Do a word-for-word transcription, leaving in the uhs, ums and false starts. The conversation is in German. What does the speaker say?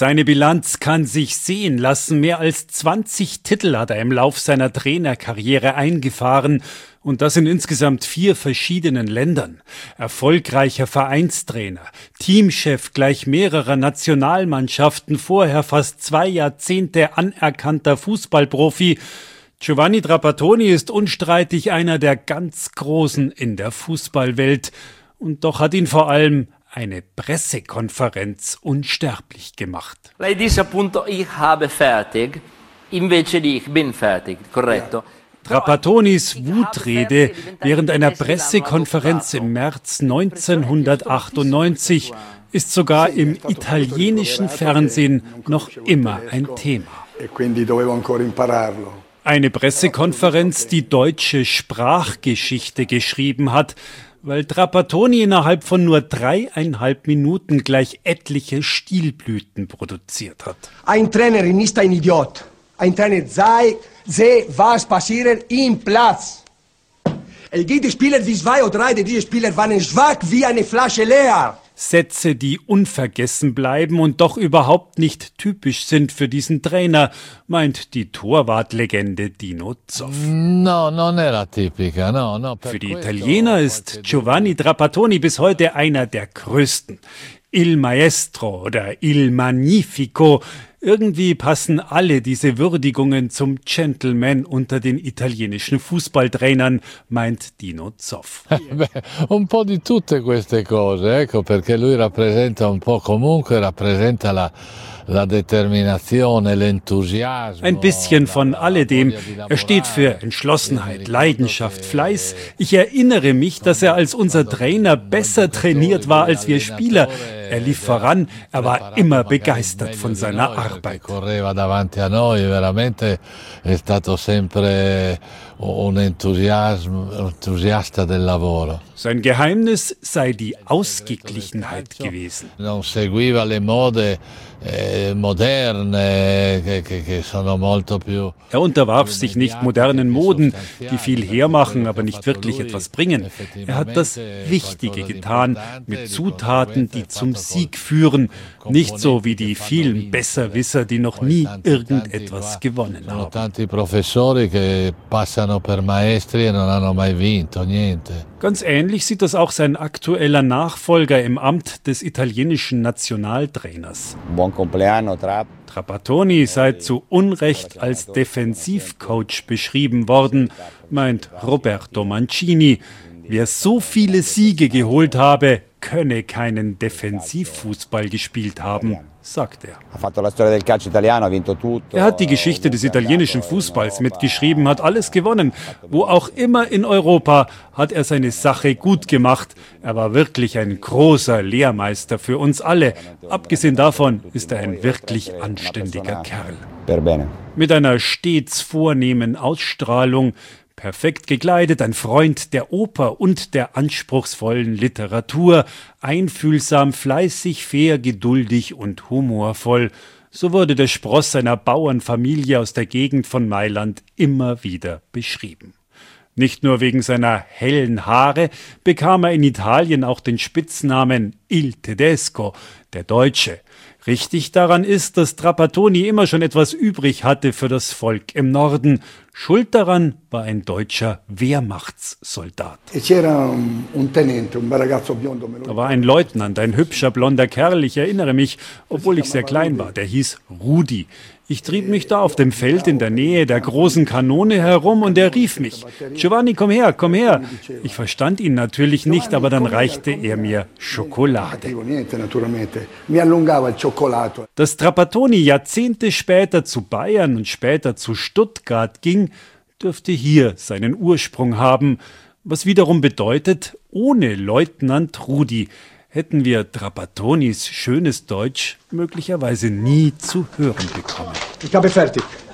Seine Bilanz kann sich sehen lassen. Mehr als zwanzig Titel hat er im Lauf seiner Trainerkarriere eingefahren. Und das in insgesamt vier verschiedenen Ländern. Erfolgreicher Vereinstrainer, Teamchef gleich mehrerer Nationalmannschaften, vorher fast zwei Jahrzehnte anerkannter Fußballprofi. Giovanni Trapattoni ist unstreitig einer der ganz Großen in der Fußballwelt. Und doch hat ihn vor allem eine Pressekonferenz unsterblich gemacht. Lei disse appunto, ich habe fertig, invece di ich bin fertig, corretto? Trapattonis Wutrede während einer Pressekonferenz im März neunzehnhundertachtundneunzig ist sogar im italienischen Fernsehen noch immer ein Thema. Eine Pressekonferenz, die deutsche Sprachgeschichte geschrieben hat, weil Trapattoni innerhalb von nur dreieinhalb Minuten gleich etliche Stilblüten produziert hat. Ein Trainer ist ein Idiot. Ein Trainer sei, sehe, was passiert im Platz. Es gibt Spieler wie zwei oder drei, diese Spieler waren schwach wie eine Flasche leer. Sätze, die unvergessen bleiben und doch überhaupt nicht typisch sind für diesen Trainer, meint die Torwartlegende Dino Zoff. No, non era tipica, no, no. Für die Italiener ist Giovanni Trapattoni bis heute einer der größten. Il Maestro oder Il Magnifico. Irgendwie passen alle diese Würdigungen zum Gentleman unter den italienischen Fußballtrainern, meint Dino Zoff. Beh, un po' di tutte queste cose, ecco, perché lui rappresenta un po' comunque, rappresenta la La determinazione, l'entusiasmo. Ein bisschen von alledem. Er steht für Entschlossenheit, Leidenschaft, Fleiß. Ich erinnere mich, dass er als unser Trainer besser trainiert war als wir Spieler. Er lief voran, er war immer begeistert von seiner Arbeit. Correva davanti a noi, veramente è stato sempre un entusiasta del lavoro. Sein Geheimnis sei die Ausgeglichenheit gewesen. Non seguiva le mode moderne, che sono molto più. Er unterwarf sich nicht modernen Moden, die viel hermachen, aber nicht wirklich etwas bringen. Er hat das Wichtige getan, mit Zutaten, die zum Sieg führen. Nicht so wie die vielen Besserwisser, die noch nie irgendetwas gewonnen haben. Tanti professori che passano per maestri e non hanno mai vinto niente. Ganz ähnlich sieht das auch sein aktueller Nachfolger im Amt des italienischen Nationaltrainers. Buon compleanno, Trapp. Trapattoni sei zu Unrecht als Defensivcoach beschrieben worden, meint Roberto Mancini. Wer so viele Siege geholt habe, könne keinen Defensivfußball gespielt haben, sagt er. Er hat die Geschichte des italienischen Fußballs mitgeschrieben, hat alles gewonnen. Wo auch immer in Europa hat er seine Sache gut gemacht. Er war wirklich ein großer Lehrmeister für uns alle. Abgesehen davon ist er ein wirklich anständiger Kerl. Mit einer stets vornehmen Ausstrahlung, perfekt gekleidet, ein Freund der Oper und der anspruchsvollen Literatur, einfühlsam, fleißig, fair, geduldig und humorvoll. So wurde der Spross seiner Bauernfamilie aus der Gegend von Mailand immer wieder beschrieben. Nicht nur wegen seiner hellen Haare bekam er in Italien auch den Spitznamen Il Tedesco, der Deutsche. Richtig daran ist, dass Trapattoni immer schon etwas übrig hatte für das Volk im Norden. Schuld daran war ein deutscher Wehrmachtssoldat. Da war ein Leutnant, ein hübscher blonder Kerl, ich erinnere mich, obwohl ich sehr klein war, der hieß Rudi. Ich trieb mich da auf dem Feld in der Nähe der großen Kanone herum und er rief mich: Giovanni, komm her, komm her. Ich verstand ihn natürlich nicht, aber dann reichte er mir Schokolade. Dass Trapattoni Jahrzehnte später zu Bayern und später zu Stuttgart ging, dürfte hier seinen Ursprung haben, was wiederum bedeutet, ohne Leutnant Rudi hätten wir Trapattonis schönes Deutsch möglicherweise nie zu hören bekommen. Ich habe fertig.